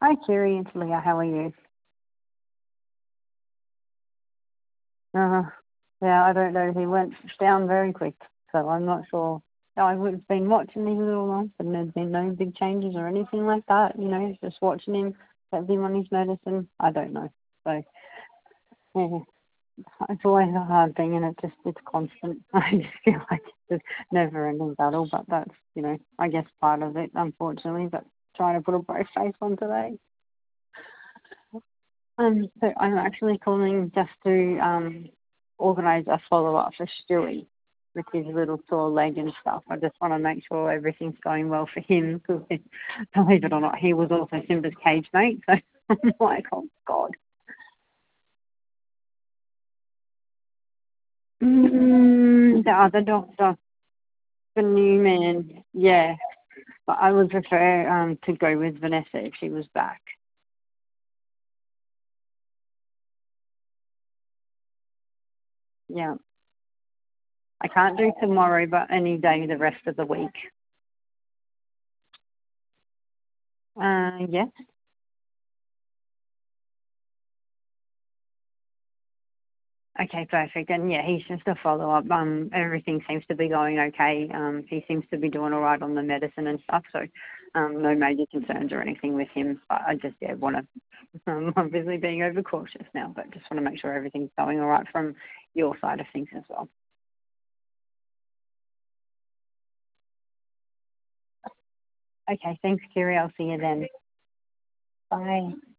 Hi, Kiri. It's Leah. How are you? Uh, yeah, I don't know. He went down very quick, so I'm not sure. I would have been watching him all along, and there's been no big changes or anything like that. You know, just watching him, kept him on his medicine. I don't know. So, yeah, it's always a hard thing, and it's constant. I just feel like it's a never-ending battle, but that's, I guess part of it, unfortunately. But trying to put a brave face on today. So I'm actually calling just to organise a follow-up for Stewie with his little sore leg and stuff. I just want to make sure everything's going well for him because, believe it or not, he was also Simba's cage mate. So I'm like, oh, God. The other doctor, the new man, yeah. But I would prefer to go with Vanessa if she was back. Yeah. I can't do tomorrow, but any day the rest of the week. Yeah. Okay, perfect. And yeah, he's just a follow up. Everything seems to be going okay. He seems to be doing all right on the medicine and stuff. So, no major concerns or anything with him. But I just want to obviously being overcautious now, but just want to make sure everything's going all right from your side of things as well. Okay, thanks, Kiri. I'll see you then. Bye.